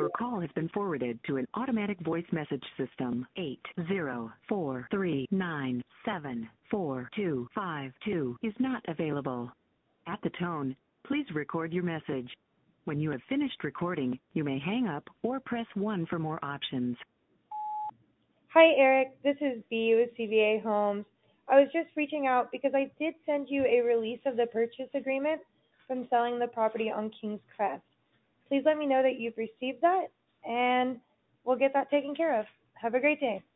Your call has been forwarded to an automatic voice message system. 804-397-4252 is not available. At the tone, please record your message. When you have finished recording, you may hang up or press 1 for more options. Hi, Eric. This is B with CVA Homes. I was just reaching out because I did send you a release of the purchase agreement from selling the property on King's Crest. Please let me know that you've received that, and we'll get that taken care of. Have a great day.